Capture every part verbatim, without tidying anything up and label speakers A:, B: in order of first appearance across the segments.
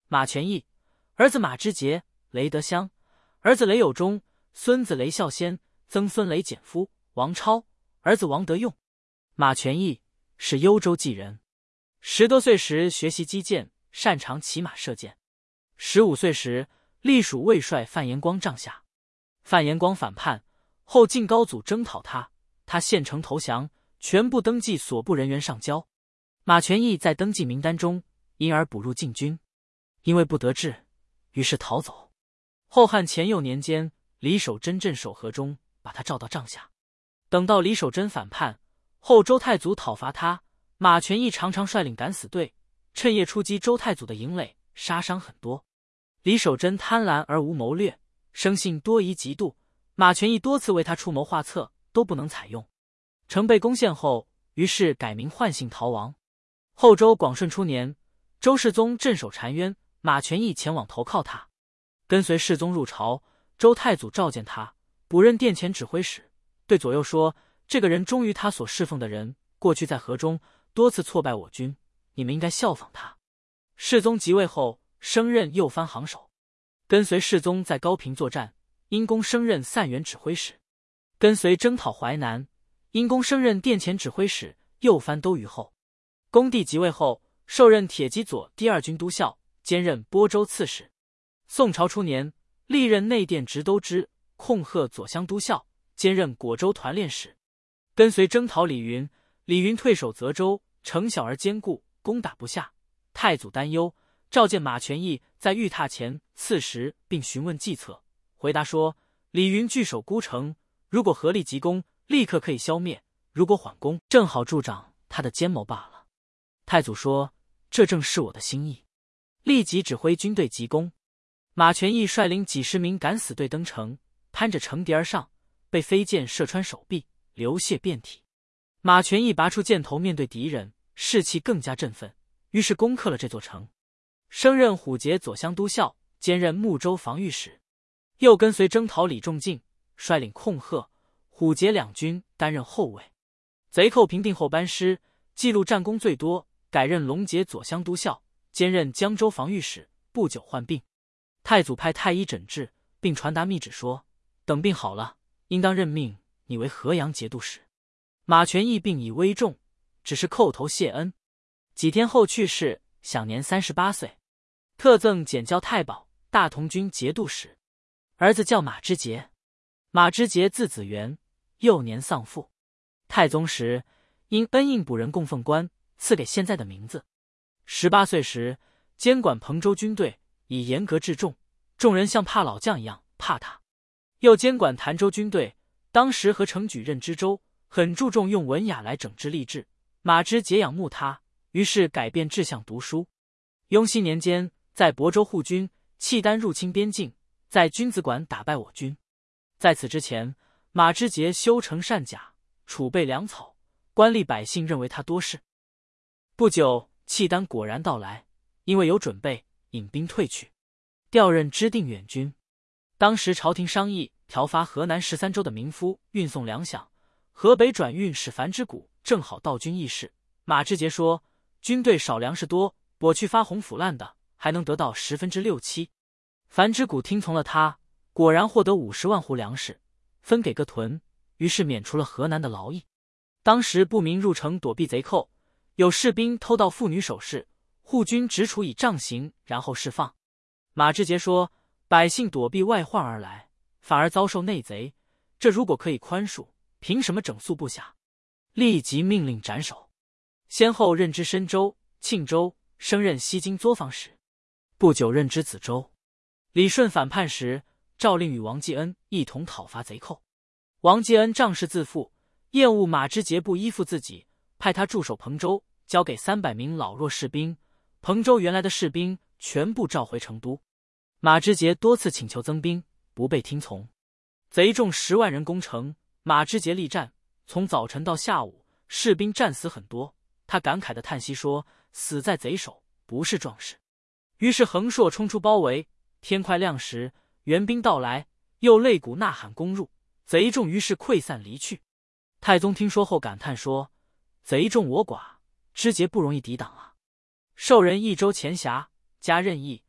A: 马全义，儿子马之节、雷德香，儿子雷有忠，孙子雷孝先，曾孙雷简夫，王超，儿子王德用。马全义是幽州济人，十多岁时学习击剑，擅长骑马射箭。十五岁时隶属卫帅范延光帐下，范延光反叛后，晋高祖征讨他，他献城投降，全部登记所部人员上交。马全义在登记名单中，因而补入禁军，因为不得志，于是逃走。后汉乾佑年间，李守贞镇守河中，把他召到帐下。等到李守贞反叛后，周太祖讨伐他，马全义常常率领敢死队，趁夜出击周太祖的营垒，杀伤很多。李守贞贪婪而无谋略，生性多疑嫉妒，马全义多次为他出谋划策，都不能采用。城被攻陷后，于是改名换姓逃亡。后周广顺初年，周世宗镇守澶渊，马全义前往投靠他，跟随世宗入朝。周太祖召见他，补任殿前指挥使，对左右说：“这个人忠于他所侍奉的人，过去在河中多次挫败我军，你们应该效仿他。”世宗即位后，升任右藩行首，跟随世宗在高平作战，因功升任散元指挥使。跟随征讨淮南，因功升任殿前指挥使、右藩都虞候。恭帝即位后，受任铁骑左第二军都校，兼任播州刺史。宋朝初年，历任内殿直都知、控贺左乡都校，兼任果州团练使。跟随征讨李云，李云退守泽州，城小而坚固，攻打不下。太祖担忧，召见马全义在御榻前刺食，并询问计策。回答说：“李云据守孤城，如果合力急攻，立刻可以消灭；如果缓攻，正好助长他的奸谋罢了。”太祖说：“这正是我的心意。”立即指挥军队急攻。马全义率领几十名敢死队登城，攀着城敌而上，被飞箭射穿手臂，流血遍体。马全义拔出箭头面对敌人，士气更加振奋，于是攻克了这座城。升任虎节左乡都校，兼任睦州防御使。又跟随征讨李仲敬，率领控贺、虎节两军担任后卫。贼寇平定后班师，记录战功最多，改任龙节左乡都校，兼任江州防御使。不久患病，太祖派太医诊治，并传达密旨说：“等病好了，应当任命你为河阳节度使。”马全义病已危重，只是叩头谢恩。几天后去世，享年三十八岁。特赠简教太保、大同军节度使。儿子叫马之节。马之节字子元，幼年丧父。太宗时，因恩应补人供奉官，赐给现在的名字。十八岁时，监管彭州军队，以严格治众，众人像怕老将一样怕他。又监管潭州军队，当时何成举任知州，很注重用文雅来整治吏治。马之节仰慕他，于是改变志向读书。雍熙年间，在亳州护军，契丹入侵边境，在君子馆打败我军。在此之前，马之节修成善甲，储备粮草，官吏百姓认为他多事。不久，契丹果然到来，因为有准备，引兵退去，调任知定远军。当时朝廷商议调发河南十三州的民夫运送粮饷，河北转运使樊之谷正好到军议事。马之节说：“军队少粮食多，我去发红腐烂的，还能得到十分之六七。”樊之谷听从了他，果然获得五十万斛粮食，分给各屯，于是免除了河南的劳役。当时步民入城躲避贼寇，有士兵偷盗妇女首饰，护军只处以杖刑，然后释放。马之节说：“百姓躲避外患而来，反而遭受内贼，这如果可以宽恕，凭什么整肃不暇？”立即命令斩首。先后任知深州、庆州，升任西京作坊使。不久任知梓州。李顺反叛时，诏令与王继恩一同讨伐贼寇。王继恩仗势自负，厌恶马之节不依附自己，派他驻守彭州，交给三百名老弱士兵。彭州原来的士兵全部召回成都。马之节多次请求增兵，不被听从。贼众十万人攻城，马之节力战，从早晨到下午，士兵战死很多。他感慨地叹息说：“死在贼手，不是壮士。”于是横槊冲出包围。天快亮时，援兵到来，又擂鼓呐喊攻入，贼众于是溃散离去。太宗听说后感叹说：“贼众我寡，之节不容易抵挡啊。”授人益州前辖，加任役，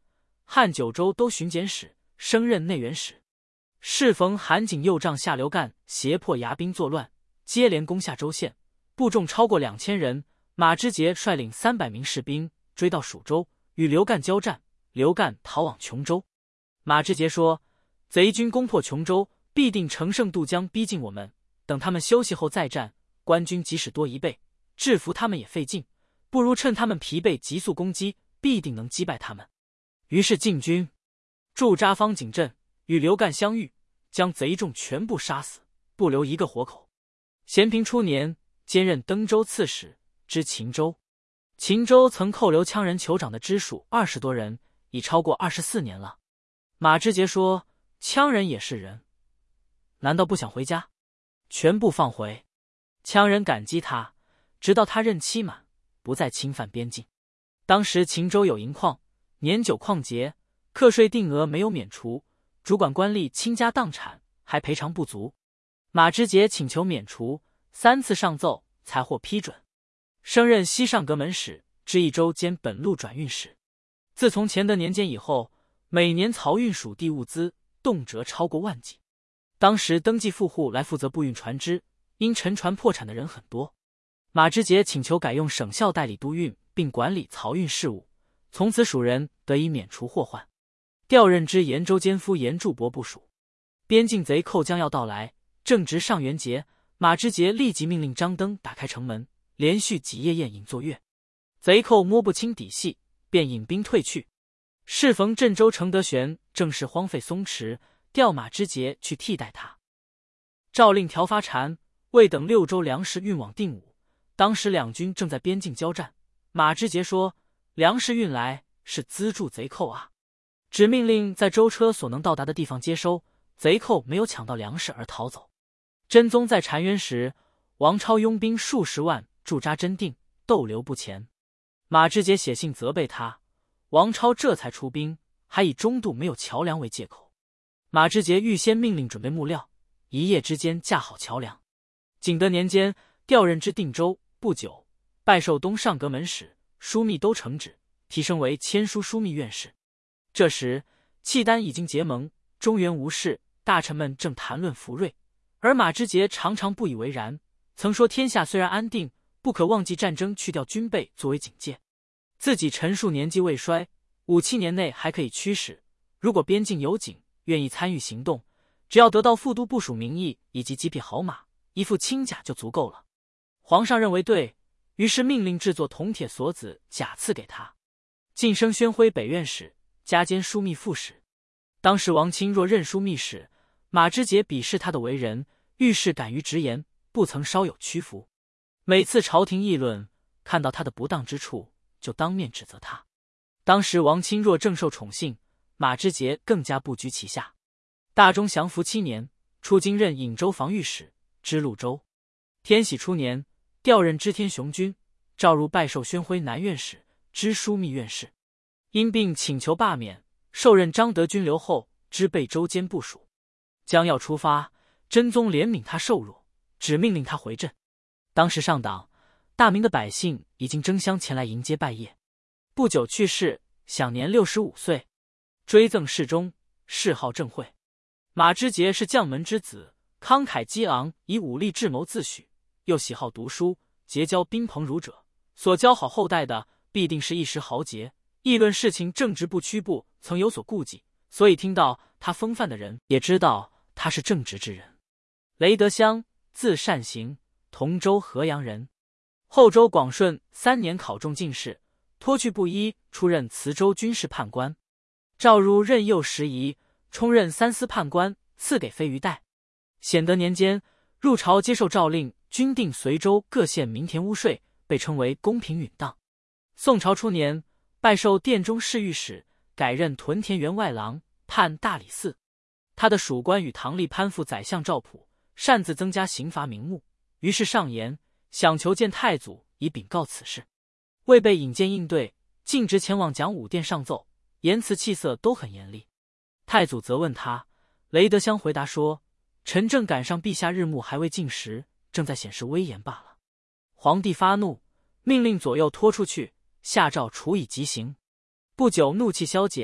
A: 汉九州都巡检使，升任内园使。适逢韩景右帐下刘干胁迫牙兵作乱，接连攻下州县，部众超过两千人。马之杰率领三百名士兵追到蜀州，与刘干交战。刘干逃往琼州。马之杰说：“贼军攻破琼州，必定乘胜渡江逼近我们。等他们休息后再战，官军即使多一倍，制服他们也费劲，不如趁他们疲惫急速攻击，必定能击败他们。”于是进军驻扎方景镇，与刘干相遇，将贼众全部杀死，不留一个活口。咸平初年，兼任登州刺史，知秦州。秦州曾扣留羌人酋长的支属二十多人，已超过二十四年了。马之杰说：“羌人也是人，难道不想回家？全部放回。”羌人感激他，直到他任期满，不再侵犯边境。当时秦州有银矿，年久矿劫，课税定额没有免除，主管官吏倾家荡产，还赔偿不足。马之杰请求免除，三次上奏才获批准，升任西上阁门使，知益州兼本路转运使。自从乾德年间以后，每年漕运属地物资动辄超过万计。当时登记富户来负责布运船只，因沉船破产的人很多。马之杰请求改用省校代理督运，并管理漕运事务，从此蜀人得以免除祸患。调任之延州监夫严柱伯部署。边境贼寇将要到来，正值上元节，马之杰立即命令张登打开城门，连续几夜宴饮作乐。贼寇摸不清底细，便引兵退去。适逢镇州程德玄正是荒废松弛，调马之杰去替代他。诏令调发禅，未等六州粮食运往定武，当时两军正在边境交战。马之杰说：“粮食运来是资助贼寇啊！”只命令在舟车所能到达的地方接收，贼寇没有抢到粮食而逃走。真宗在澶渊时，王超拥兵数十万驻扎真定，逗留不前。马之杰写信责备他，王超这才出兵，还以中渡没有桥梁为借口。马之杰预先命令准备木料，一夜之间架好桥梁。景德年间，调任至定州，不久拜授东上阁门使、枢密都承旨，提升为签书枢密院事。这时契丹已经结盟，中原无事，大臣们正谈论福瑞，而马之杰常常不以为然，曾说天下虽然安定，不可忘记战争去掉军备作为警戒。自己陈述年纪未衰，五七年内还可以驱使，如果边境有警，愿意参与行动，只要得到副都部署名义以及几匹好马，一副轻甲就足够了。皇上认为对，于是命令制作铜铁锁子甲赐给他，晋升宣徽北院使，加兼枢密副使。当时王钦若任枢密使，马之杰鄙视他的为人，遇事敢于直言，不曾稍有屈服。每次朝廷议论，看到他的不当之处，就当面指责他。当时王钦若正受宠幸，马之杰更加不居其下。大中祥符七年，出京任颍州防御使，知潞州。天禧初年，调任知天雄军，召入拜授宣徽南院使，知枢密院事。因病请求罢免，受任张德军留后，知备州监部署。将要出发，真宗怜悯他瘦弱，只命令他回镇。当时上党，大明的百姓已经争相前来迎接拜谒。不久去世，享年六十五岁，追赠侍中，谥号正惠。马之杰是将门之子，慷慨激昂，以武力智谋自诩，又喜好读书，结交宾朋儒者，所教好后代的必定是一时豪杰，议论事情正直不屈，不曾有所顾忌，所以听到他风范的人也知道他是正直之人。雷德乡，字善行，同州河阳人。后周广顺三年考中进士，脱去布衣，出任磁州军事判官。召入任右拾遗，充任三司判官，赐给飞鱼带。显德年间，入朝接受诏令，均定随州各县民田屋税，被称为公平允当。宋朝初年，拜授殿中侍御史，改任屯田员外郎，判大理寺。他的属官与唐吏攀附宰相赵普，擅自增加刑罚名目，于是上言想求见太祖以禀告此事。未被引荐应对，径直前往讲武殿上奏，言辞气色都很严厉。太祖责问他，雷德乡回答说：“臣正赶上陛下日暮还未尽时，正在显示威严罢了。”皇帝发怒，命令左右拖出去，下诏处以极刑。不久怒气消解，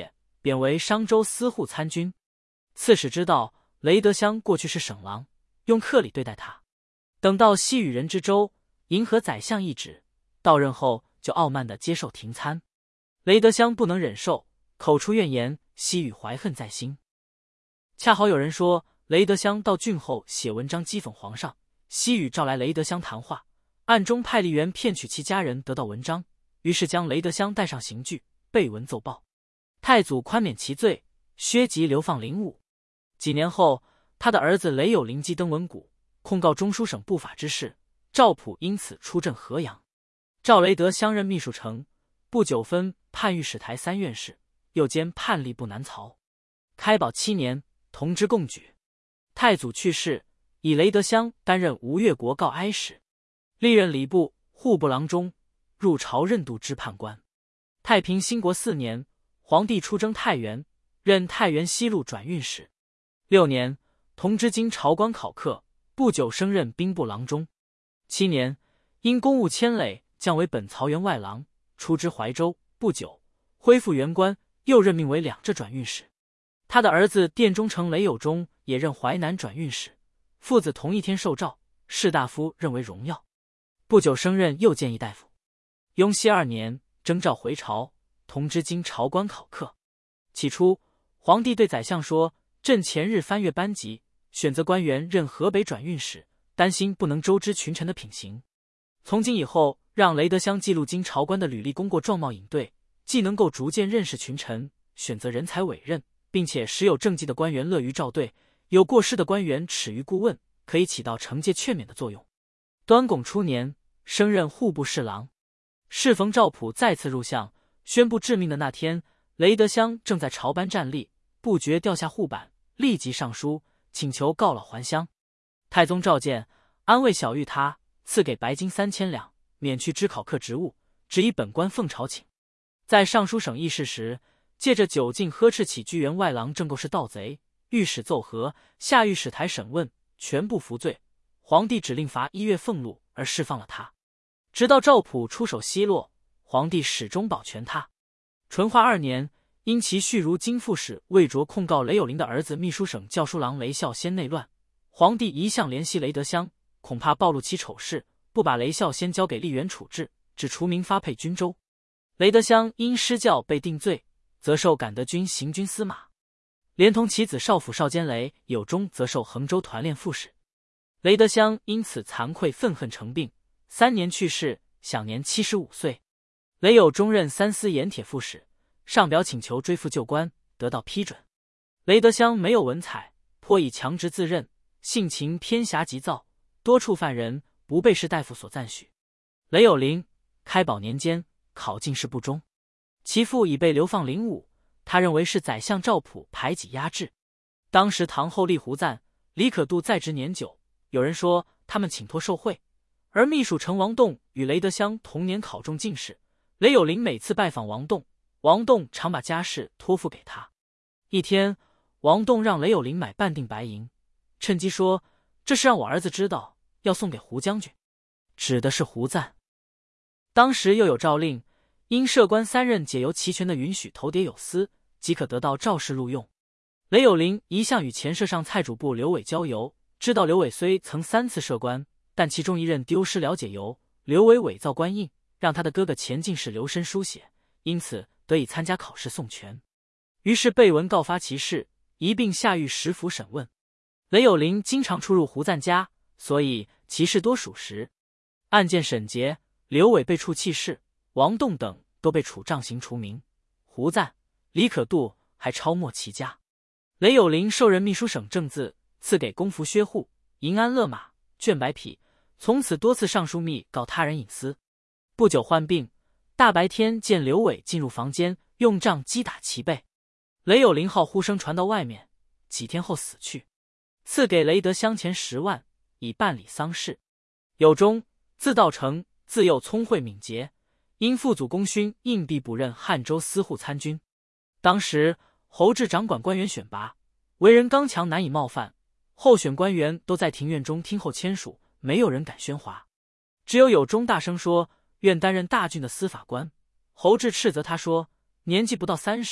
A: 贬为商州司户参军。刺史知道雷德乡过去是省郎，用客礼对待他。等到西与人之州，迎合宰相懿旨，到任后就傲慢地接受廷参。雷德乡不能忍受，口出怨言，西与怀恨在心。恰好有人说雷德乡到郡后写文章讥讽皇上，西与召来雷德乡谈话，暗中派吏员骗取其家人得到文章，于是将雷德乡带上刑具，备文奏报。太祖宽免其罪，削籍流放灵武。几年后，他的儿子雷有灵击登文谷，控告中书省不法之事，赵普因此出镇河阳。赵雷德乡任秘书丞，不久分判御史台三院士，又兼判吏部南曹。开宝七年，同知贡举。太祖去世，以雷德乡担任吴越国告哀使，历任礼部、户部郎中，入朝任度支判官。太平兴国四年，皇帝出征太原，任太原西路转运使。六年，同知京朝官考课，不久升任兵部郎中。七年，因公务迁累，降为本曹员外郎，出知怀州。不久，恢复原官，又任命为两浙转运使。他的儿子殿中丞雷有忠也任淮南转运使，父子同一天受诏，士大夫认为荣耀。不久升任右谏议大夫。雍熙二年，征召回朝，同知京朝官考课。起初，皇帝对宰相说：“朕前日翻阅班籍，选择官员任河北转运使，担心不能周知群臣的品行。从今以后，让雷德乡记录京朝官的履历功过状貌引对，既能够逐渐认识群臣，选择人才委任，并且时有政绩的官员乐于照对，有过失的官员耻于顾问，可以起到惩戒劝勉的作用。”端拱初年，升任户部侍郎。适逢赵普再次入相，宣布致命的那天，雷德乡正在朝班站立，不觉掉下护板，立即上书请求告老还乡。太宗召见，安慰小谕他，赐给白金三千两，免去知考课职务，只以本官奉朝请。在尚书省议事时，借着酒劲呵斥起居员外郎郑构是盗贼，御史奏和，下御史台审问，全部服罪。皇帝只令罚一月俸禄，而释放了他。直到赵普出手奚落，皇帝始终保全他。淳化二年，因其续如京副使魏卓控告雷有灵的儿子秘书省校书郎雷孝先内乱，皇帝一向怜惜雷德乡，恐怕暴露其丑事，不把雷孝先交给吏员处置，只除名发配军州。雷德乡因失教被定罪，则受感德军行军司马，连同其子少府少监雷有忠则受衡州团练副使。雷德乡因此惭愧愤恨成病，三年去世，享年七十五岁。雷有忠任三司盐铁副使，上表请求追复旧官，得到批准。雷德乡没有文采，颇以强直自任，性情偏狭急躁，多处犯人，不被士大夫所赞许。雷有灵开宝年间考进士不中，其父已被流放灵武，他认为是宰相赵普排挤压制。当时唐后立胡赞、李可度在职年久，有人说他们请托受贿，而秘书丞王栋与雷德乡同年考中进士。雷有灵每次拜访王栋，王栋常把家事托付给他。一天，王栋让雷有灵买半锭白银，趁机说：“这是让我儿子知道，要送给胡将军。”指的是胡赞。当时又有诏令，因设官三任解由齐全的允许头牒有司，即可得到赵氏录用。雷有灵一向与前设上蔡主簿刘伟交游，知道刘伟虽曾三次设官，但其中一任丢失了解由，刘伟伪造官印，让他的哥哥前进士刘申书写，因此得以参加考试送权。于是备文告发其事，一并下狱十府审问。雷有灵经常出入胡赞家，所以其事多属实。案件审结，刘伟被处弃市，王栋等都被处杖刑除名，胡赞、李可度还抄没其家。雷有灵受任秘书省正字，赐给公服薛户、银鞍勒马、绢白匹，从此多次上书密告他人隐私。不久患病，大白天见刘伟进入房间，用杖击打其背。雷有灵号呼声传到外面，几天后死去。赐给雷德乡钱十万，以办理丧事。有忠，字道成，自幼聪慧敏捷，因父祖功勋，应必补任汉州司户参军。当时侯志掌管官员选拔，为人刚强，难以冒犯，候选官员都在庭院中听候签署，没有人敢喧哗。只有有忠大声说愿担任大郡的司法官。侯志斥责他说，年纪不到三十，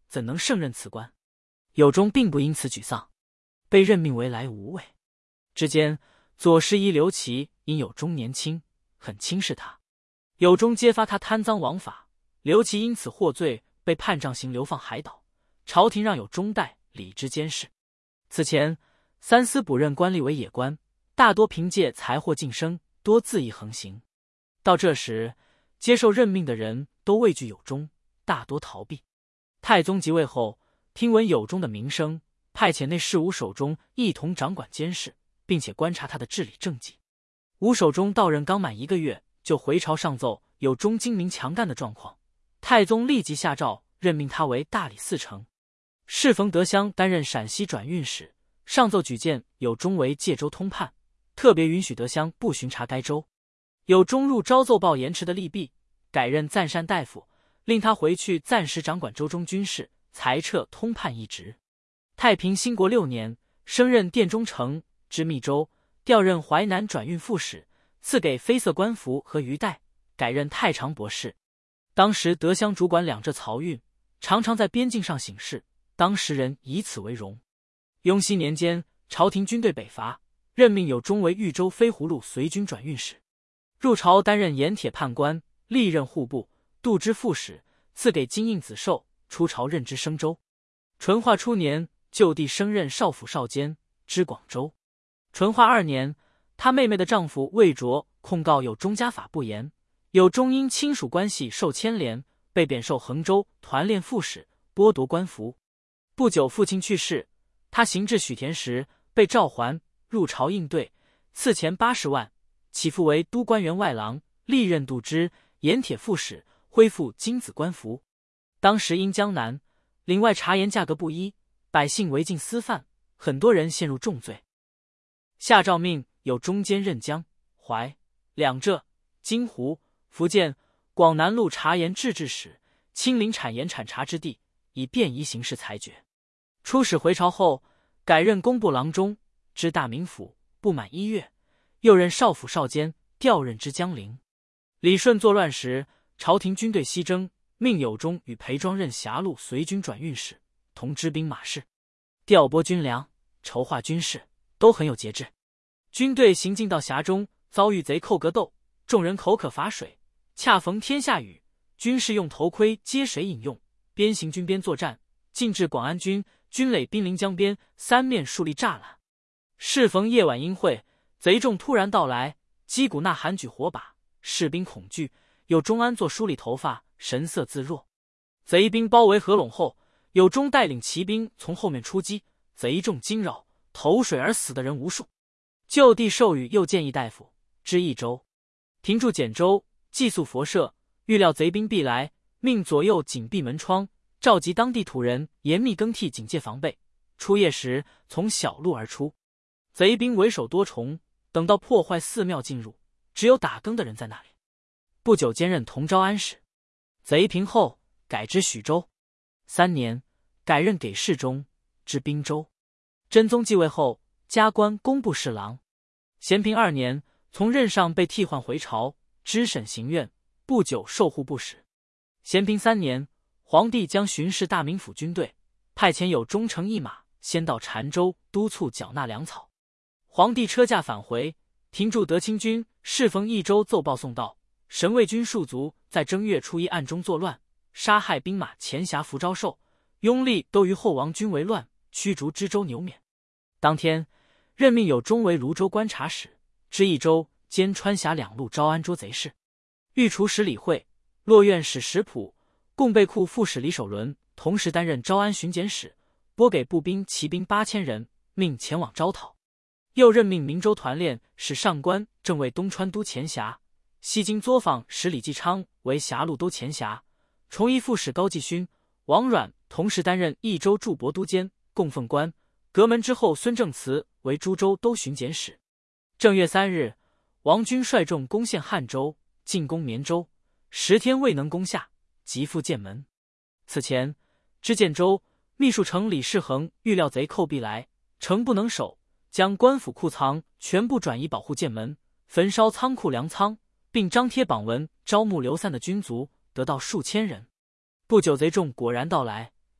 A: 怎能胜任此官？有忠并不因此沮丧，被任命为来无尉。之间，左侍医刘琦因有忠年轻，很轻视他，有忠揭发他贪赃枉法，刘琦因此获罪，被判杖刑流放海岛。朝廷让有忠代理之监事。此前，三司补任官吏为野官，大多凭借才获晋升，多恣意横行。到这时，接受任命的人都畏惧有忠，大多逃避。太宗即位后，听闻有忠的名声，派遣内侍吴守忠一同掌管监视，并且观察他的治理政绩。吴守忠到任刚满一个月，就回朝上奏有忠精明强干的状况。太宗立即下诏任命他为大理寺丞。适逢德乡担任陕西转运使，上奏举荐有忠为介州通判，特别允许德乡不巡查该州。有忠入朝奏报延迟的利弊，改任赞善大夫，令他回去暂时掌管州中军事，裁撤通判一职。太平兴国六年，升任殿中丞，知密州，调任淮南转运副使，赐给绯色官服和鱼带，改任太常博士。当时德乡主管两浙漕运，常常在边境上行事，当时人以此为荣。雍熙年间，朝廷军队北伐，任命有忠为豫州飞狐路随军转运使，入朝担任盐铁判官，历任户部、度支副使，赐给金印子绶，出朝任知升州。淳化初年，就地升任少府少监，知广州。淳化二年，他妹妹的丈夫魏卓控告有忠家法不严，有忠因亲属关系受牵连，被贬授衡州团练副使，剥夺官服。不久父亲去世，他行至许田时被召还，入朝应对，赐钱八十万，起复为都官员外郎，历任度支、盐铁副使，恢复金子官服。当时因江南岭外茶盐价格不一，百姓违禁私贩，很多人陷入重罪。下诏命有忠兼任江、淮、两浙、金湖、福建、广南路茶盐制制使，亲临产盐产茶之地，以便宜行事裁决。出使回朝后，改任工部郎中，知大名府，不满一月，又任少府少监，调任知江陵。李顺作乱时，朝廷军队西征，命有忠与裴庄任狭路随军转运使，同知兵马事，调拨军粮，筹划军事，都很有节制。军队行进到峡中，遭遇贼寇格斗，众人口渴乏水，恰逢天下雨，军士用头盔接水饮用，边行军边作战，进至广安军，军垒濒临江边，三面竖立栅栏。适逢夜晚阴晦，贼众突然到来，击鼓呐喊举火把，士兵恐惧，有忠安坐梳理头发，神色自若。贼兵包围合拢后，有忠带领骑兵从后面出击，贼众惊扰，投水而死的人无数。就地授予右谏议大夫，知益州。停驻简州，寄宿佛舍，预料贼兵必来，命左右紧闭门窗，召集当地土人严密更替警戒防备。出夜时从小路而出，贼兵为首多重，等到破坏寺庙进入，只有打更的人在那里。不久兼任同州安使。贼平后，改知许州。三年，改任给事中，知滨州。真宗继位后，加官工部侍郎。咸平二年，从任上被替换回朝，知审刑院，不久授户部使。咸平三年，皇帝将巡视大名府军队，派遣有忠乘一马，先到澶州督促缴纳粮草。皇帝车驾返回，停驻德清军，适逢益州奏报送到，神卫军戍卒在正月初一暗中作乱，杀害兵马前辖福昭寿，拥立都于后王军为乱，驱逐知州牛免。当天，任命有忠为泸州观察使，知益州兼川峡两路招安捉贼事。御厨使李惠、洛院使石普、共备库副使李守伦同时担任招安巡检使，拨给步兵骑兵八千人，命前往招讨。又任命明州团练使上官正为东川都前辖，西京作坊使李继昌为峡路都前辖，崇义副使高继勋、王阮同时担任益州驻博都监、供奉官。阁门之后孙正慈为株洲都巡检使。正月三日，王军率众攻陷汉州，进攻绵州，十天未能攻下，即复剑门。此前，知建州秘书丞李世恒预料贼寇必来，城不能守，将官府库藏全部转移保护剑门，焚烧仓库粮仓，并张贴榜文招募流散的军卒，得到数千人。不久贼众果然到来，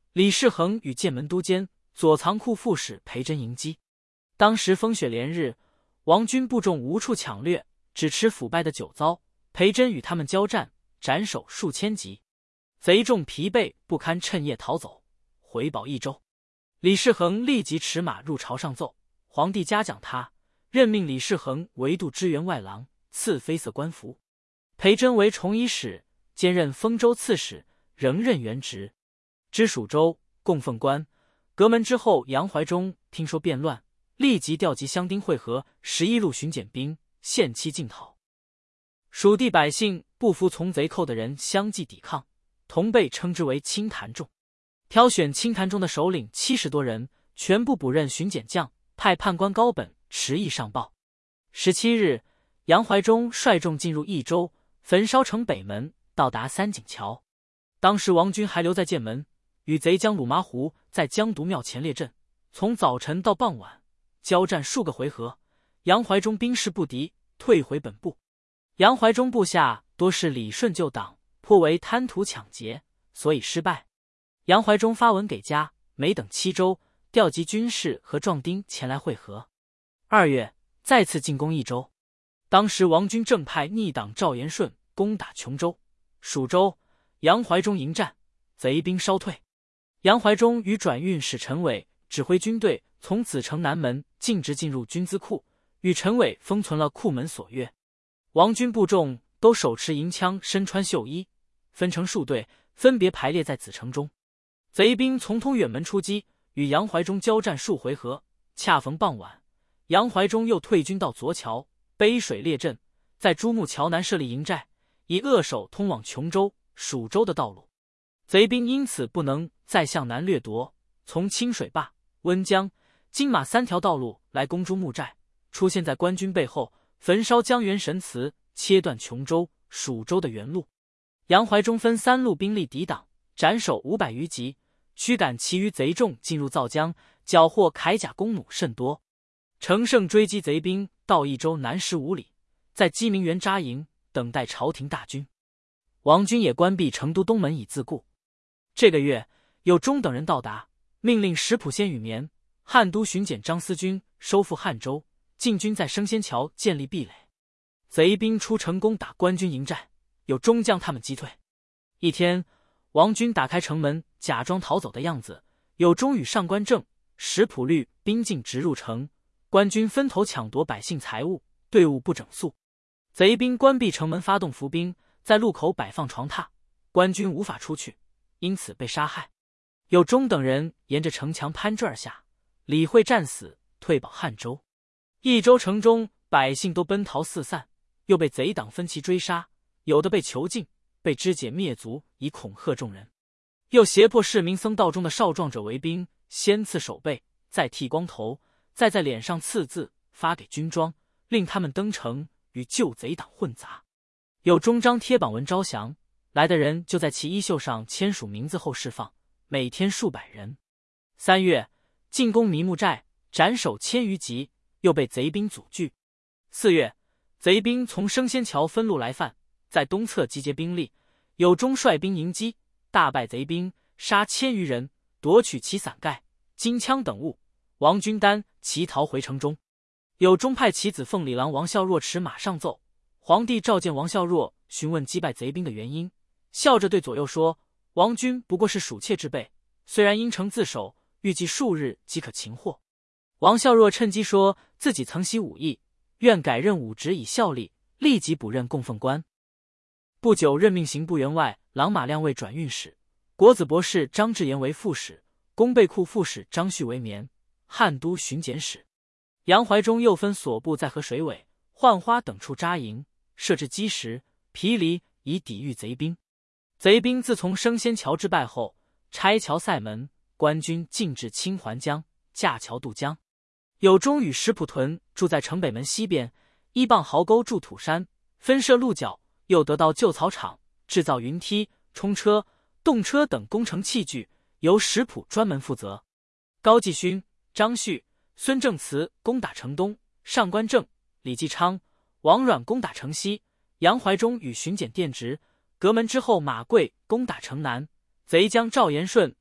A: 李世恒与剑门都监、左藏库副使裴真迎击。当时风雪连日，王军部众无处抢掠，只吃腐败的酒糟。裴真与他们交战，斩首数千级，贼众疲惫不堪，趁夜逃走，回保益州。李世恒立即驰马入朝上奏，皇帝嘉奖他，任命李世恒为度支员外郎，赐绯色官服。裴真为崇仪使，兼任丰州刺史，仍任原职。知蜀州、供奉官、阁门之后，杨怀忠听说变乱，立即调集乡丁会合十一路巡检兵，限期进讨。蜀地百姓不服从贼寇的人相继抵抗，同被称之为清潭众。挑选清潭中的首领七十多人，全部补任巡检将，派判官高本持议上报。十七日，杨怀忠率众进入益州，焚烧城北门，到达三井桥。当时王军还留在剑门，与贼将鲁麻湖在江渎庙前列阵，从早晨到傍晚交战数个回合，杨怀忠兵势不敌，退回本部。杨怀忠部下多是李顺旧党，颇为贪图抢劫，所以失败。杨怀忠发文给家，没等七周，调集军士和壮丁前来会合。二月，再次进攻益州。当时王军正派逆党赵延顺攻打琼州、蜀州，杨怀忠迎战，贼兵稍退。杨怀忠与转运使陈伟指挥军队从子城南门径直进入军资库，与陈伟封存了库门锁钥。王军部众都手持银枪，身穿绣衣，分成数队，分别排列在子城中。贼兵从通远门出击，与杨怀忠交战数回合，恰逢傍晚，杨怀忠又退军到左桥，背水列阵，在珠穆桥南设立营寨，以扼守通往琼州、蜀州的道路。贼兵因此不能再向南掠夺，从清水坝、温江、金马三条道路来攻珠穆寨，出现在官军背后，焚烧江原神祠，切断琼州、蜀州的原路。杨怀忠分三路兵力抵挡，斩首五百余级，驱赶其余贼众进入皂江，缴获铠甲弓弩甚多。乘胜追击贼兵到益州南十五里，在鸡鸣园扎营，等待朝廷大军。王军也关闭成都东门以自固。这个月，有中等人到达，命令石浦仙羽绵、汉都巡检张思军收复汉州，进军在升仙桥建立壁垒。贼兵出城攻打官军营寨，有中将他们击退。一天，王军打开城门，假装逃走的样子，有中与上官正、石浦律兵进直入城，官军分头抢夺百姓财物，队伍不整肃。贼兵关闭城门，发动伏兵，在路口摆放床榻，官军无法出去，因此被杀害。有中等人沿着城墙攀枝而下，李会战死，退保汉州。益州城中百姓都奔逃四散，又被贼党分期追杀，有的被囚禁，被肢解灭族，以恐吓众人。又胁迫市民僧道中的少壮者为兵，先刺手背，再剃光头，再在脸上刺字，发给军装，令他们登城，与旧贼党混杂。有中章贴榜文招降，来的人就在其衣袖上签署名字后释放，每天数百人。三月，进攻迷木寨，斩首千余级，又被贼兵阻拒。四月，贼兵从升仙桥分路来犯，在东侧集结兵力，有中率兵迎击，大败贼兵，杀千余人，夺取其伞盖、金枪等物。王军单骑逃回城中。有中派其子奉礼郎王孝若持马上奏，皇帝召见王孝若，询问击败贼兵的原因，笑着对左右说：王军不过是属妾之辈，虽然因城自守，预计数日即可擒获。王孝若趁机说自己曾习武艺，愿改任武职以效力，立即补任供奉官。不久，任命刑部员外郎马亮为转运使，国子博士张志言为副使，工备库副使张旭为绵，汉都巡检使。杨怀忠又分所部在河水尾、浣花等处扎营，设置基石、毗离，以抵御贼兵。贼兵自从升仙桥之败后，拆桥塞门，官军进至清环江，架桥渡江。有中与石浦屯住在城北门西边，依傍壕沟筑土山，分设路角，又得到旧草场，制造云梯、冲车、动车等工程器具，由石浦专门负责。高继勋、张旭、孙正慈攻打城东，上官正、李继昌、王阮攻打城西，杨怀忠与巡检殿直。阁门之后，马贵攻打城南，贼将赵延顺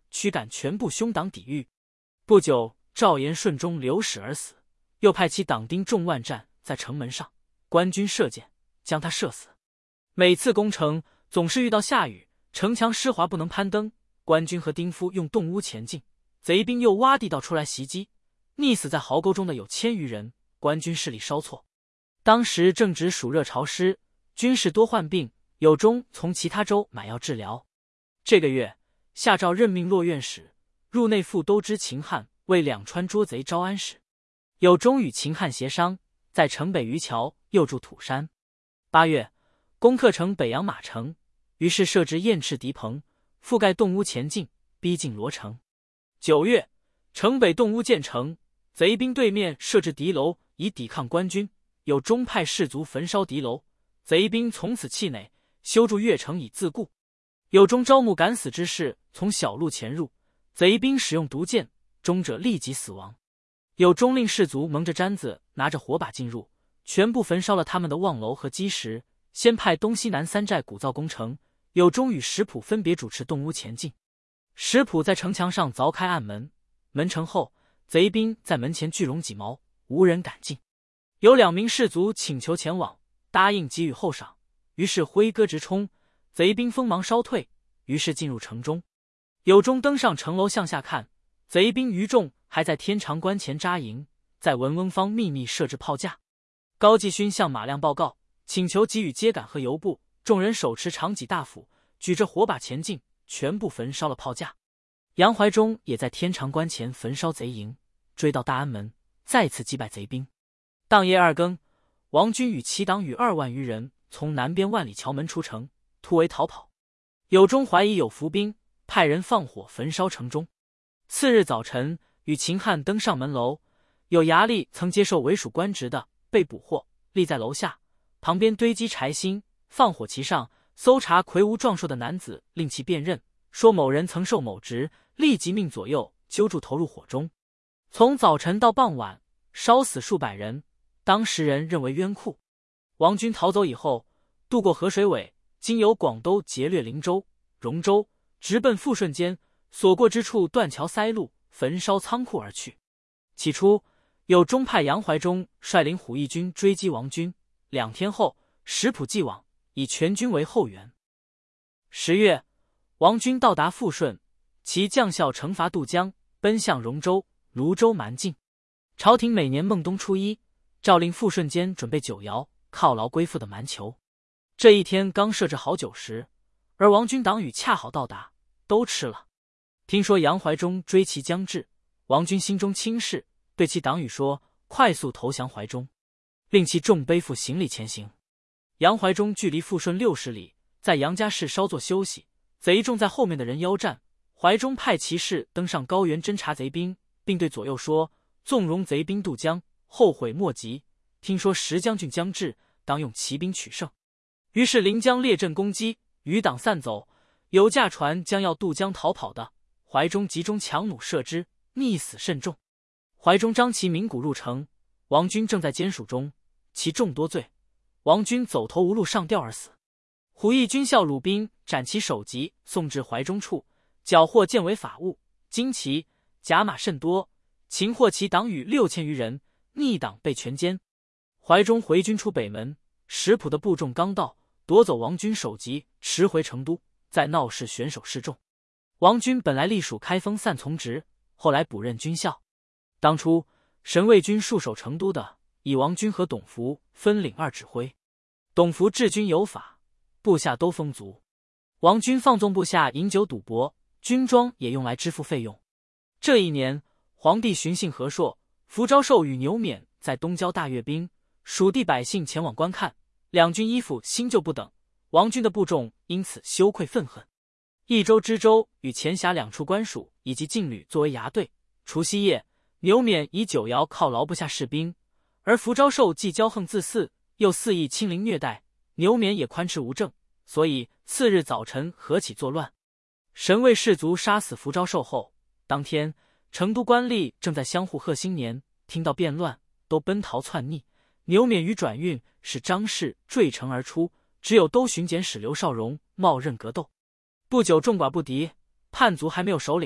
A: 驱赶全部兄党抵御。不久，赵延顺中流矢而死，又派其党丁众万战在城门上，官军射箭将他射死。每次攻城总是遇到下雨，城墙湿滑不能攀登，官军和丁夫用洞屋前进，贼兵又挖地道出来袭击，溺死在壕沟中的有千余人，官军势力稍挫。当时正值暑热潮湿，军士多患病，有中从其他州买药治疗。这个月，下诏任命落院使、入内副都知秦汉为两川捉贼招安使。有中与秦汉协商，在城北渔桥又筑土山。八月，攻克城北阳马城，于是设置雁翅敌棚，覆盖洞屋前进，逼近罗城。九月，城北洞屋建成，贼兵对面设置敌楼以抵抗官军，有中派士卒焚烧敌楼，贼兵从此气馁，修筑越城以自固。有中招募敢死之士从小路潜入，贼兵使用毒箭，中者立即死亡。有中令士卒蒙着毡子，拿着火把进入，全部焚烧了他们的望楼和基石，先派东西南三寨鼓噪攻城。有中与石普分别主持洞屋前进。石普在城墙上凿开暗门，门城后，贼兵在门前聚拢几毛，无人敢进。有两名士卒请求前往，答应给予厚赏，于是挥戈直冲，贼兵锋芒稍退，于是进入城中。有中登上城楼向下看，贼兵余众还在天长关前扎营，在文翁方秘密设置炮架。高继勋向马亮报告，请求给予秸秆和油布，众人手持长戟大斧，举着火把前进，全部焚烧了炮架。杨怀忠也在天长关前焚烧贼营，追到大安门，再次击败贼兵。当夜二更，王军与其党羽二万余人从南边万里桥门出城，突围逃跑。有中怀疑有伏兵，派人放火焚烧城中。次日早晨，与秦汉登上门楼，有衙吏曾接受为属官职的被捕获，立在楼下，旁边堆积柴薪，放火其上，搜查魁梧壮硕的男子，令其辨认，说某人曾受某职，立即命左右揪住投入火中。从早晨到傍晚，烧死数百人，当时人认为冤酷。王军逃走以后，渡过河水尾，经由广州劫掠灵州、荣州，直奔富顺间，所过之处断桥塞路，焚烧仓库而去。起初，有中派杨怀忠率领虎翼军追击王军，两天后，石普既往，以全军为后援。十月，王军到达富顺，其将校惩罚渡江，奔向荣州、泸州蛮境。朝廷每年孟冬初一，诏令富顺间准备酒肴，犒劳归附的蛮酋。这一天刚设置好酒食，而王军党羽恰好到达，都吃了。听说杨怀忠追其将至，王军心中轻视，对其党羽说：“快速投降怀忠。”令其众背负行李前行。杨怀忠距离富顺六十里，在杨家市稍作休息。贼众在后面的人腰战，怀忠派骑士登上高原侦察贼兵，并对左右说：“纵容贼兵渡江，后悔莫及。听说石将军将至，当用骑兵取胜。”于是临江列阵攻击，余党散走。有驾船将要渡江逃跑的，怀忠集中强弩射之，溺死甚重。怀忠张其鸣鼓入城，王军正在监署中，其众多罪，王军走投无路上吊而死。虎翼军校鲁宾斩其首级，送至怀忠处，缴获见为法物，旌旗、甲马甚多，擒获其党羽六千余人，逆党被全歼。怀忠回军出北门，石普的部众刚到，夺走王军首级，驰回成都，在闹市选手示众。王军本来隶属开封散从职，后来补任军校。当初神卫军戍守成都的，以王军和董福分领二指挥。董福治军有法，部下都丰足。王军放纵部下饮酒赌博，军装也用来支付费用。这一年，皇帝巡幸和硕、福昭寿与牛勉在东郊大阅兵，蜀地百姓前往观看，两军衣服新旧不等，王军的部众因此羞愧愤恨。益州知州与前辖两处官署以及禁旅作为衙队。除夕夜，牛勉以酒肴犒劳部下士兵，而福昭寿既骄横自肆，又肆意亲临虐待，牛勉也宽斥无政，所以次日早晨合起作乱。神卫士卒杀死福昭寿后，当天成都官吏正在相互贺新年，听到变乱，都奔逃窜匿。牛勉于转运，使张氏坠城而出，只有都巡检使刘少荣冒刃格斗。不久众寡不敌，叛卒还没有首领，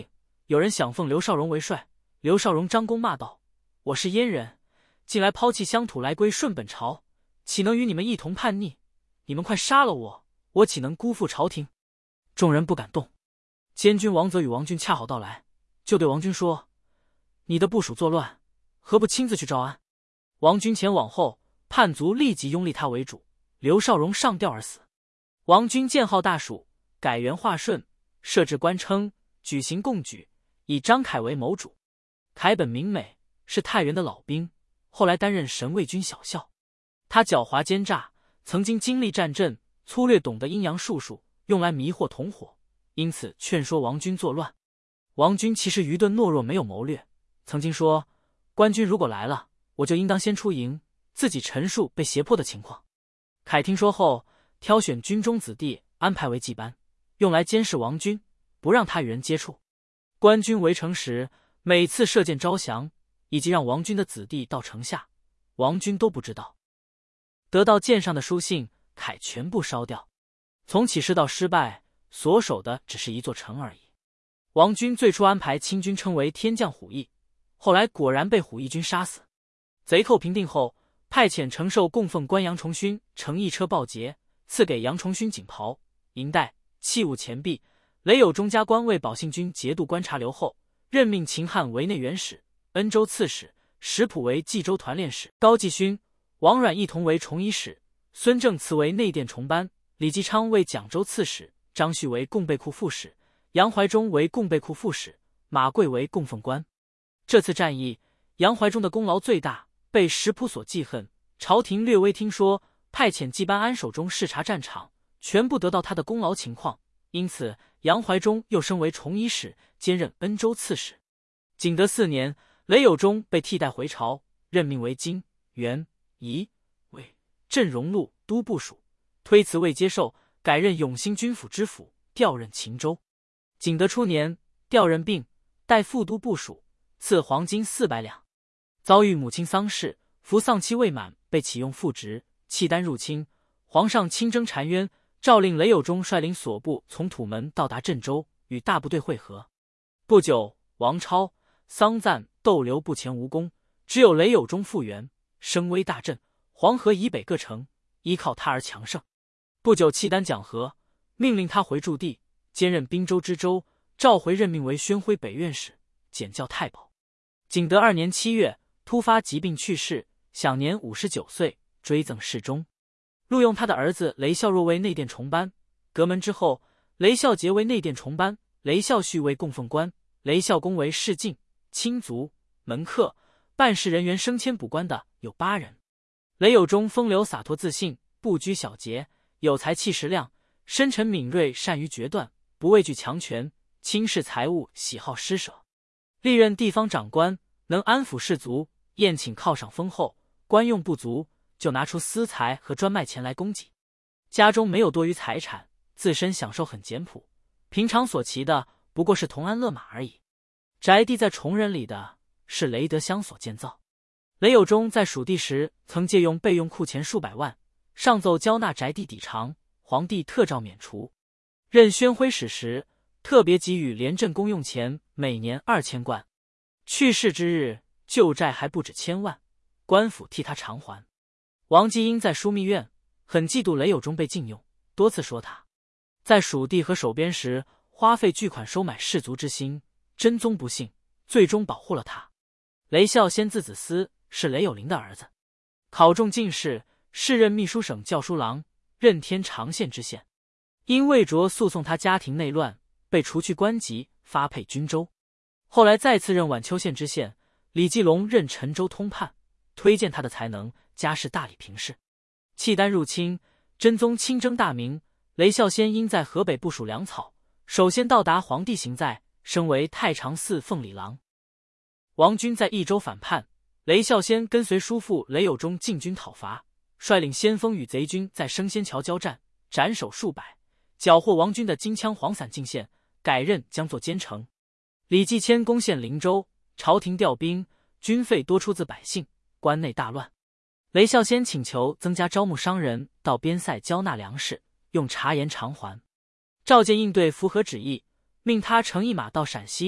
A: 有人想奉刘少荣为帅。刘少荣张弓骂道：“我是燕人，近来抛弃乡土来归顺本朝，岂能与你们一同叛逆？你们快杀了我，我岂能辜负朝廷？”众人不敢动。监军王泽与王军恰好到来，就对王军说：“你的部属作乱，何不亲自去招安？”王军前往后，叛卒立即拥立他为主，刘少荣上吊而死。王军建号大蜀，改元化顺，设置官称，举行贡举，以张凯为谋主。凯本名美，是太原的老兵，后来担任神卫军小校。他狡猾奸诈，曾经经历战阵，粗略懂得阴阳术数，用来迷惑同伙，因此劝说王军作乱。王军其实愚钝懦弱，没有谋略，曾经说：“官军如果来了，我就应当先出营，自己陈述被胁迫的情况。”凯听说后，挑选军中子弟安排为祭班，用来监视王军，不让他与人接触。官军围城时，每次射箭招降，以及让王军的子弟到城下，王军都不知道。得到箭上的书信，凯全部烧掉。从起事到失败，所守的只是一座城而已。王军最初安排清军称为天降虎翼，后来果然被虎翼军杀死。贼寇平定后，派遣承受供奉官杨崇勋乘一车报捷，赐给杨崇勋锦袍、银带、器物钱币。雷有忠加官为保信军节度观察留后，任命秦汉为内园使，恩州刺史，石普为冀州团练使，高继勋、王阮一同为崇仪使，孙正慈为内殿重班，李继昌为蒋州刺史，张旭为供备库副使，杨怀忠为供备库副使，马贵为供奉官。这次战役，杨怀忠的功劳最大，被石普所记恨。朝廷略微听说，派遣祭班安守中视察战场，全部得到他的功劳情况，因此杨怀忠又升为崇仪使，兼任恩州刺史。景德四年，雷有忠被替代回朝，任命为金、元、仪、魏、镇荣禄都部署，推辞未接受，改任永兴军府知府，调任秦州。景德初年，调任并代副都部署，赐黄金四百两。遭遇母亲丧事，服丧期未满，被启用副职，契丹入侵，皇上亲征澶渊，诏令雷有忠率领所部从土门到达镇州，与大部队会合。不久，王超、桑赞、窦刘部前无功，只有雷有忠复原，声威大振，黄河以北各城依靠他而强盛。不久，契丹讲和，命令他回驻地，兼任滨州知州，召回任命为宣徽北院使，检校太保。景德二年七月，突发疾病去世，享年五十九岁，追赠侍中。录用他的儿子雷孝若为内殿重班。革门之后，雷孝节为内殿重班，雷孝绪为供奉官，雷孝公为侍进、亲族、门客、办事人员升迁补官的有八人。雷有忠风流洒脱自信，不拘小节，有才气识量，深沉敏锐，善于决断，不畏惧强权，轻视财物，喜好施舍。历任地方长官，能安抚士卒，宴请犒赏丰厚，官用不足就拿出私财和专卖钱来供给。家中没有多余财产，自身享受很简朴，平常所骑的不过是同鞍勒马而已。宅地在崇仁里的是雷德乡所建造。雷有忠在蜀地时曾借用备用库钱数百万，上奏交纳宅地抵偿，皇帝特诏免除。任宣徽使时，特别给予廉镇公用钱每年二千贯。去世之日，旧债还不止千万，官府替他偿还。王继英在枢密院很嫉妒雷有忠被禁用，多次说他在蜀地和守边时花费巨款收买士卒之心，真宗不幸，最终保护了他。雷孝先字子思，是雷有龄的儿子，考中进士，世任秘书省校书郎，任天长县知县。因魏卓诉讼他家庭内乱，被除去官籍，发配军州。后来再次任宛丘县知县，李继龙任陈州通判，推荐他的才能，家世大理平氏。契丹入侵，真宗亲征大明，雷孝先因在河北部署粮草，首先到达皇帝行在，升为太常寺奉礼郎。王军在益州反叛，雷孝先跟随叔父雷有忠进军讨伐，率领先锋与贼军在升仙桥交战，斩首数百，缴获王军的金枪黄伞进献，改任将作监城。李继迁攻陷灵州，朝廷调兵，军费多出自百姓，关内大乱。雷孝先请求增加招募商人到边塞交纳粮食，用茶盐偿还。赵建应对符合旨意，命他乘一马到陕西，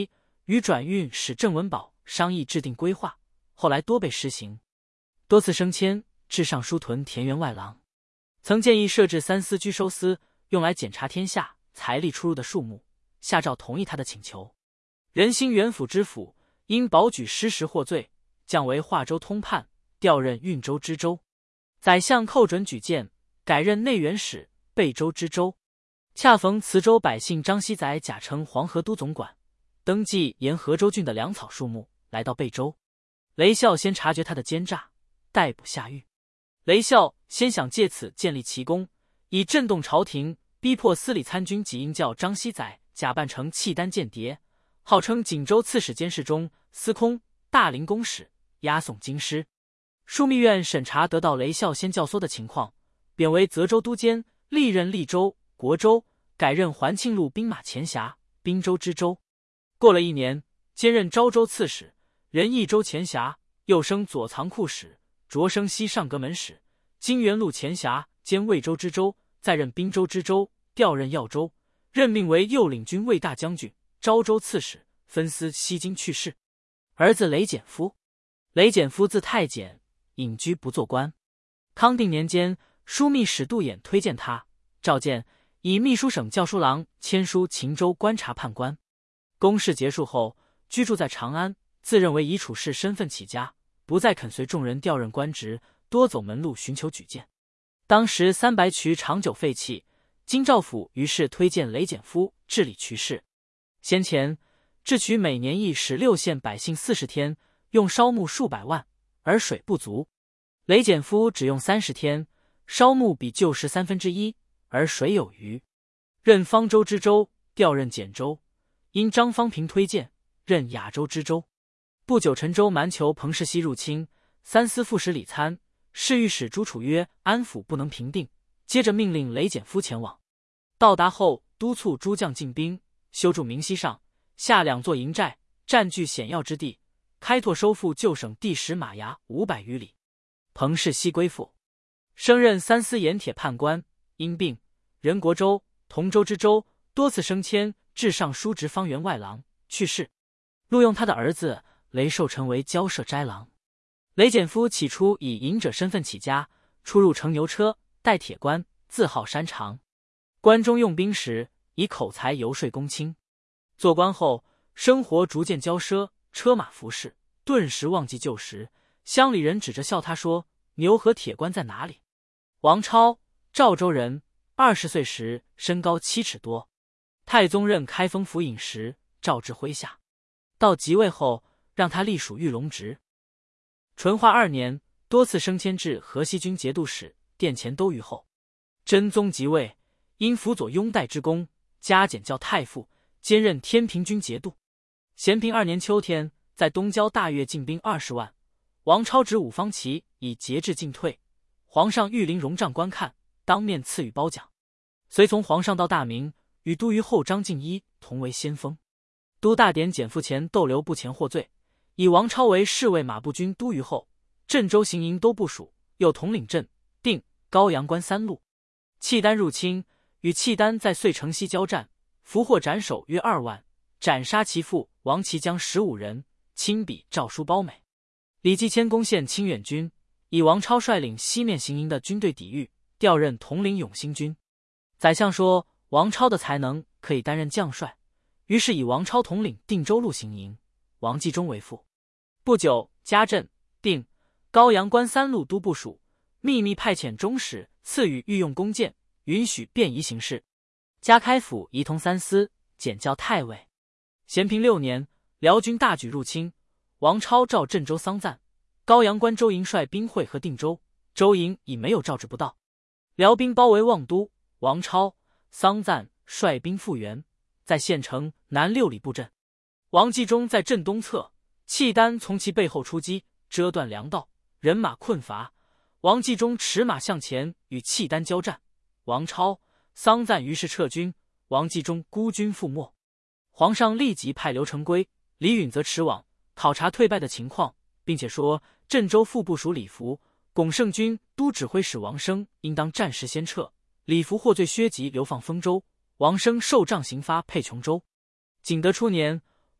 A: 与转运使郑文宝商议制定规划，后来多被施行，多次升迁至尚书屯田园外郎。曾建议设置三司居收司，用来检查天下财力出入的数目，下诏同意他的请求。仁兴元府知府因保举失实获罪，降为华州通判，调任运州知州。宰相寇准举荐，改任内园使、备州知州。恰逢磁州百姓张熙载假称黄河都总管，登记沿河州郡的粮草数目，来到备州。雷孝先察觉他的奸诈，逮捕下狱。雷孝先想借此建立奇功，以震动朝廷，逼迫司礼参军济阴教张熙载假扮成契丹间谍，号称锦州刺史监视中、司空、大陵公使，押送京师。枢密院审查得到雷孝先教唆的情况，贬为泽州都监，历任利州、国州，改任环庆路兵马前辖、滨州知州。过了一年，兼任昭州刺史、仁义州前辖，又升左藏库使，擢升西上阁门使，金元路前辖，兼魏州知州，再任滨州知州，调任耀州，任命为右领军卫大将军、昭州刺史，分司西京去世。儿子雷简夫，雷简夫字太监，隐居不做官。康定年间，枢密使杜衍推荐他，召见，以秘书省校书郎签书秦州观察判官。公事结束后，居住在长安，自认为以处士身份起家，不再肯随众人调任官职，多走门路寻求举荐。当时三白渠长久废弃，京兆府于是推荐雷简夫治理渠事。先前治渠每年役使六县百姓四十天，用烧木数百万，而水不足。雷简夫只用三十天，烧木比旧时三分之一，而水有余。任方州知州，调任简州，因张方平推荐，任雅州知州。不久，陈州蛮酋彭世熙入侵，三司副使李参、侍御史朱楚约安抚不能平定，接着命令雷简夫前往。到达后，督促诸将进兵，修筑明溪上下两座营寨，占据险要之地，开拓收复旧省第十马衙五百余里。彭世熙归附，升任三司盐铁判官，因病，仁国州、同州知州，多次升迁至尚书职方员外郎，去世。录用他的儿子雷寿成为交涉斋郎。雷简夫起初以隐者身份起家，出入乘牛车，带铁官，自号山长。关中用兵时，以口才游说公卿。做官后，生活逐渐骄奢，车马服饰顿时忘记旧时。乡里人指着笑他说：“牛和铁官在哪里？”王超，赵州人，二十岁时身高七尺多。太宗任开封府尹时，召至麾下。到即位后，让他隶属御龙职。淳化二年，多次升迁至河西军节度使、殿前都御后。真宗即位，因辅佐拥戴之功，加减校太傅，兼任天平军节度。咸平二年秋天，在东郊大悦进兵二十万。王超指五方旗以节制进退，皇上御临荣帐观看，当面赐予褒奖。随从皇上到大明，与都虞后张敬一同为先锋。都大典减负前逗留不前获罪，以王超为侍卫马步军都虞后，镇州行营都部署，又统领镇、定、高阳关三路。契丹入侵，与契丹在遂城西交战，俘获斩首约二万，斩杀其父王其将十五人，亲笔诏书褒美。李继迁攻陷清远军，以王超率领西面行营的军队抵御，调任统领永兴军。宰相说王超的才能可以担任将帅，于是以王超统领定州路行营，王继忠为副。不久，嘉镇、定、高阳关三路都部署，秘密派遣中使赐予御用弓箭，允许便宜行事。嘉开府仪同三司，检校太尉。咸平六年，辽军大举入侵，王超召镇州丧赞，高阳关州营率兵会合定州，州营已没有召至不到。辽兵包围望都，王超、丧赞率兵复原，在县城南六里布阵。王继忠在镇东侧，契丹从其背后出击，遮断粮道，人马困乏。王继忠驰马向前与契丹交战，王超、丧赞于是撤军，王继忠孤军覆没。皇上立即派刘成规、李允则驰往考察退败的情况，并且说镇州副部署李福、巩胜军都指挥使王生应当战时先撤，李福获罪削籍流放丰州，王生受杖刑发沛琼州。景德初年，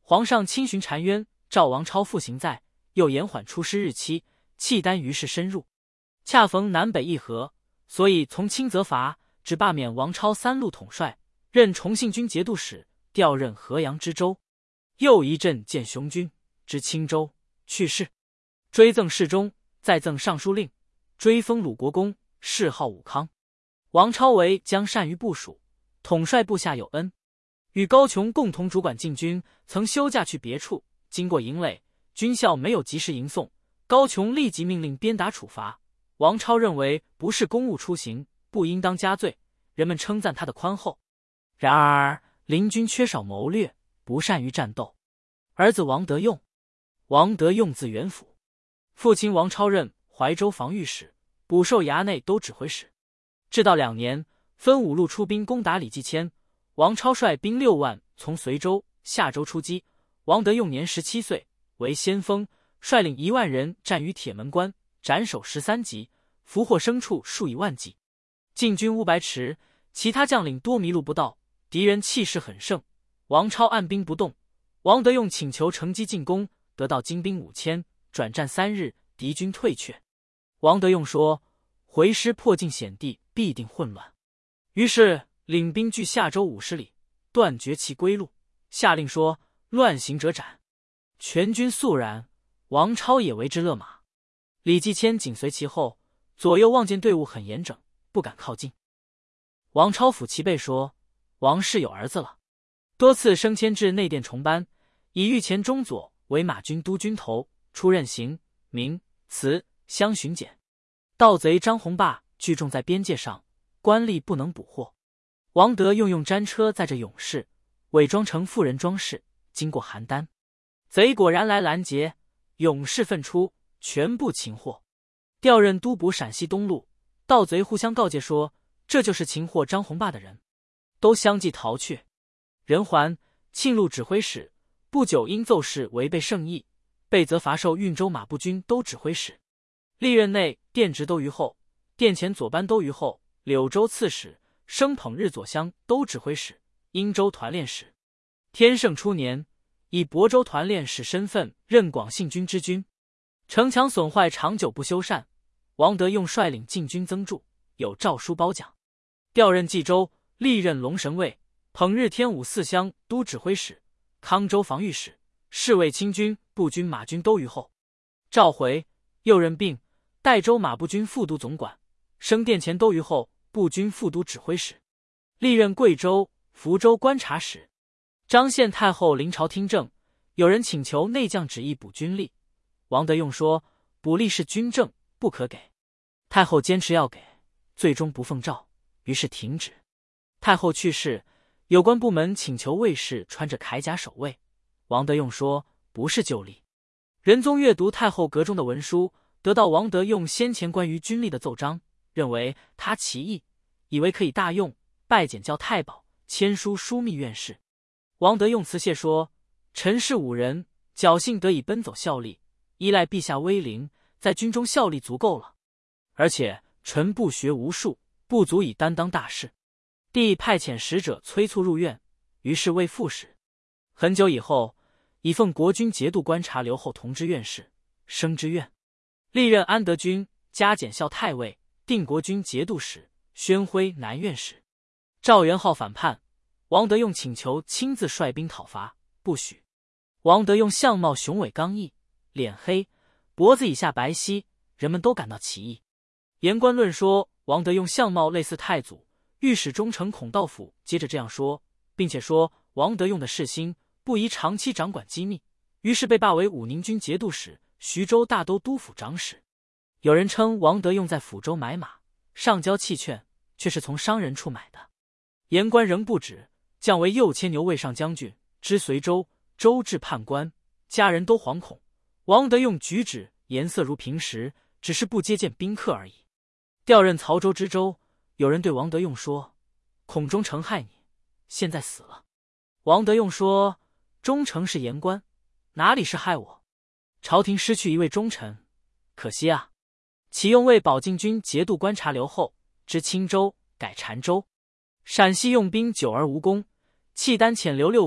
A: 皇上亲询禅冤，召王超复行在，又延缓出师日期，契丹于是深入。恰逢南北议和，所以从轻责罚，只罢免王超三路统帅，任崇信军节度使，调任河阳知州。又一镇建雄军知青州，去世，追赠侍中，再赠尚书令，追封鲁国公，谥号武康。王超为将善于部署，统帅部下有恩，与高琼共同主管禁军，曾休假去别处，经过营垒，军校没有及时迎送，高琼立即命令鞭打处罚。王超认为不是公务出行，不应当加罪，人们称赞他的宽厚。然而临军缺少谋略，不善于战斗。儿子王德用，王德用字元辅，父亲王超任怀州防御使，捕兽衙内都指挥使。至道两年，分五路出兵攻打李继迁，王超率兵六万从随州、夏州出击。王德用年十七岁，为先锋，率领一万人战于铁门关，斩首十三级，俘获牲畜数以万计。进军乌白池，其他将领多迷路不到，敌人气势很盛，王超按兵不动。王德用请求乘机进攻，得到精兵五千，转战三日，敌军退却。王德用说，回师破境险地，必定混乱，于是领兵据夏州五十里，断绝其归路，下令说，乱行者斩。全军肃然，王超也为之勒马。李继迁紧随其后，左右望见队伍很严整，不敢靠近。王超抚其背说，王氏有儿子了，多次升迁至内殿重班，以御前中佐为马军都军头，出任刑、民、祠、乡巡检。盗贼张宏霸聚众在边界上，官吏不能捕获。王德用用战车载着勇士，伪装成妇人装饰，经过邯郸，贼果然来拦截，勇士奋出，全部擒获。调任都捕陕西东路，盗贼互相告诫说，这就是擒获张宏霸的人，都相继逃去。人还，庆路指挥使不久因奏事违背圣意，被责罚授运州马步军都指挥使。历任内殿直都虞候，殿前左班都虞候，柳州刺史，升捧日左厢都指挥使，殷州团练使。天圣初年，以亳州团练使身份任广信军之军。城墙损坏长久不修缮，王德用率领禁军增驻，有诏书褒奖。调任冀州，历任龙神尉，捧日天武四乡都指挥使，康州防御使，侍卫清军、步军马军都虞候。召回，又任并代州马步军副都总管，升殿前都虞候，步军副都指挥使。历任贵州、福州观察使。张献太后临朝听政，有人请求内将旨意补军力，王德用说，补力是军政，不可给。太后坚持要给，最终不奉诏，于是停止。太后去世，有关部门请求卫士穿着铠甲守卫，王德用说，不是旧例。仁宗阅读太后阁中的文书，得到王德用先前关于军力的奏章，认为他奇异，以为可以大用，拜检校太保，签书枢密院事。王德用辞谢说，臣是武人，侥幸得以奔走效力，依赖陛下威灵，在军中效力足够了，而且臣不学无术，不足以担当大事。帝派遣使者催促入院，于是未复使。很久以后，以奉国军节度观察留后同知院士，升知院。历任安德军加检校太尉，定国军节度使，宣徽南院使。赵元昊反叛，王德用请求亲自率兵讨伐，不许。王德用相貌雄伟刚毅，脸黑，脖子以下白皙，人们都感到奇异。言官论说王德用相貌类似太祖，御史中丞孔道甫接着这样说，并且说王德用的事心不宜长期掌管机密，于是被罢为武宁军节度使、徐州大都督府长史。有人称王德用在抚州买马，上交契券，却是从商人处买的。言官仍不止，降为右牵牛卫上将军，知随州，州治判官，家人都惶恐。王德用举止颜色如平时，只是不接见宾客而已。调任曹州知州，有人对王德用说，孔忠诚害你，现在死了。王德用说，忠诚是言官，哪里是害我？朝廷失去一位忠臣，可惜啊。启用为保靖军节度观察留后，知青州，改澶州。陕西用兵久而无功，契丹遣刘六福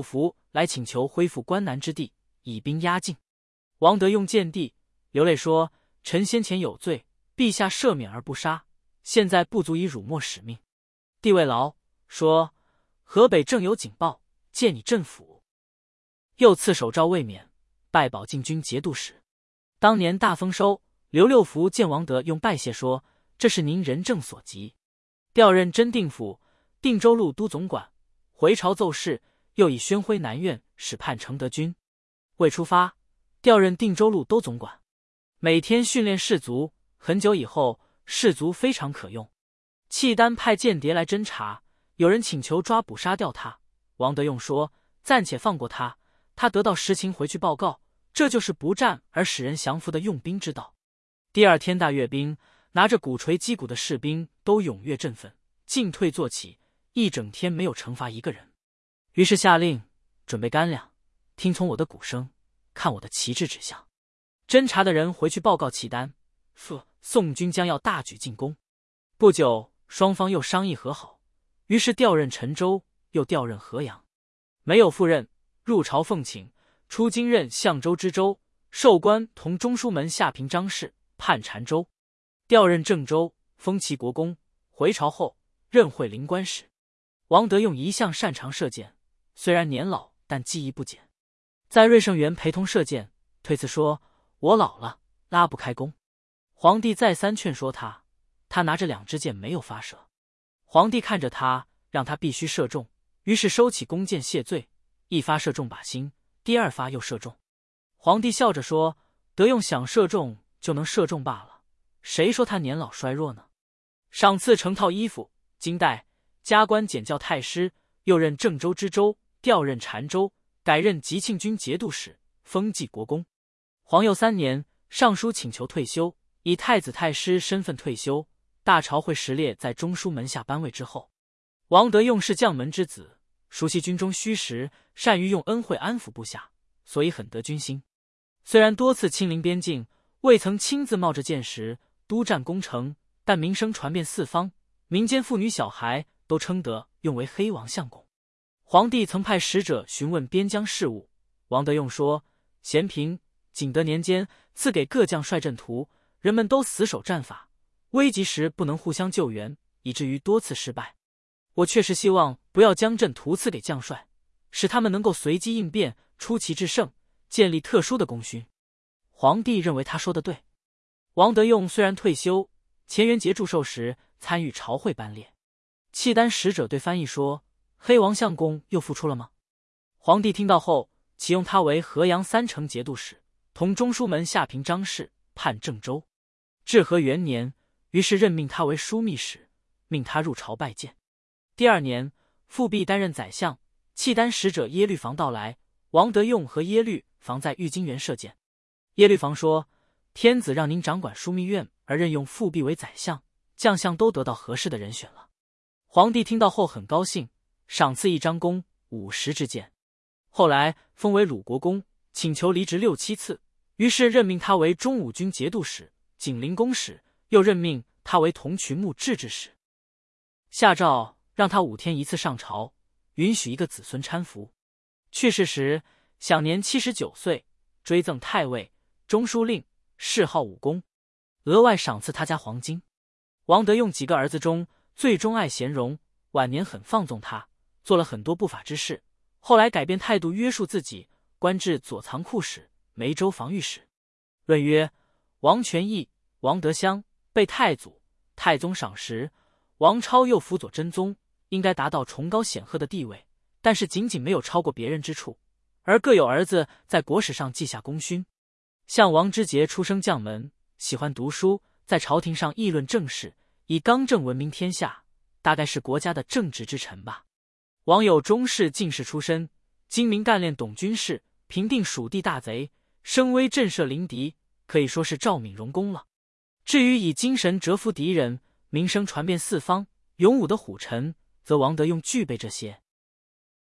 A: 来请求恢复关南之地，以兵压境。王德用见帝，流泪说：“臣先前有罪，陛下赦免而不杀，现在不足以辱没使命。”帝慰劳，说：“河北正有警报，借你镇抚。”又赐手诏未免，拜保靖军节度使。当年大丰收，刘六福见王德用拜谢说：“这是您仁政所及。”调任真定府、定州路都总管，回朝奏事，又以宣徽南院使判承德军。未出发，调任定州路都总管，每天训练士卒。很久以后，士卒非常可用。契丹派间谍来侦查，有人请求抓捕杀掉他。王德用说：“暂且放过他，他得到实情回去报告，这就是不战而使人降服的用兵之道。”第二天大阅兵，拿着鼓槌击鼓的士兵都踊跃振奋，进退坐起，一整天没有惩罚一个人。于是下令准备干粮，听从我的鼓声，看我的旗帜指向。侦察的人回去报告契丹，说宋军将要大举进攻。不久，双方又商议和好，于是调任陈州，又调任河阳。没有赴任，入朝奉请，出京任相州知州，授官同中书门下平章事，判禅州。调任郑州，封齐国公。回朝后，任会灵官使。王德用一向擅长射箭，虽然年老，但技艺不减。在瑞圣元陪同射箭，推辞说：“我老了，拉不开弓。”皇帝再三劝说他，他拿着两支箭没有发射。皇帝看着他，让他必须射中，于是收起弓箭谢罪，一发射中靶心，第二发又射中。皇帝笑着说：“德用想射中就能射中罢了，谁说他年老衰弱呢？”赏赐成套衣服、金带，加官检校太师，又任郑州知州，调任禅州，改任吉庆军节度使，封记国公。皇佑三年，上书请求退休，以太子太师身份退休。大朝会时列在中书门下班位之后。王德用是将门之子，熟悉军中虚实，善于用恩惠安抚部下，所以很得军心。虽然多次亲临边境，未曾亲自冒着箭石督战攻城，但名声传遍四方，民间妇女小孩都称得用为黑王相公。皇帝曾派使者询问边疆事务，王德用说：“咸平、景德年间赐给各将帅阵图，人们都死守战法，危急时不能互相救援，以至于多次失败。我确实希望不要将阵图赐给将帅，使他们能够随机应变，出奇制胜，建立特殊的功勋。”皇帝认为他说的对。王德用虽然退休，钱元节祝寿时参与朝会班列。契丹使者对翻译说：“黑王相公又复出了吗？”皇帝听到后，启用他为河阳三城节度使，同中书门下平章事，判郑州。至和元年，于是任命他为枢密使，命他入朝拜见。第二年，复辟担任宰相。契丹使者耶律房到来，王德用和耶律房在玉京园射箭。耶律房说：“天子让您掌管枢密院，而任用复辟为宰相，将相都得到合适的人选了。”皇帝听到后很高兴，赏赐一张弓、五十支箭。后来封为鲁国公，请求离职六七次，于是任命他为中武军节度使、景陵公使，又任命他为同渠牧制置使。下诏让他五天一次上朝，允许一个子孙搀扶。去世时享年七十九岁，追赠太尉、中书令，谥号武公，额外赏赐他家黄金。王德用几个儿子中最钟爱贤荣，晚年很放纵他，做了很多不法之事。后来改变态度，约束自己，官至左藏库使、梅州防御使。论曰：王全义、王德香被太祖、太宗赏识，王超又辅佐真宗，应该达到崇高显赫的地位，但是仅仅没有超过别人之处，而各有儿子在国史上记下功勋。像王之杰出生将门，喜欢读书，在朝廷上议论政事，以刚正闻名天下，大概是国家的正直之臣吧。王有中士进士出身，精明干练，懂军事，平定蜀地大贼，声威震慑临敌，可以说是赵敏荣功了。至于以精神折服敌人，名声传遍四方，勇武的虎臣，则王德用具备这些。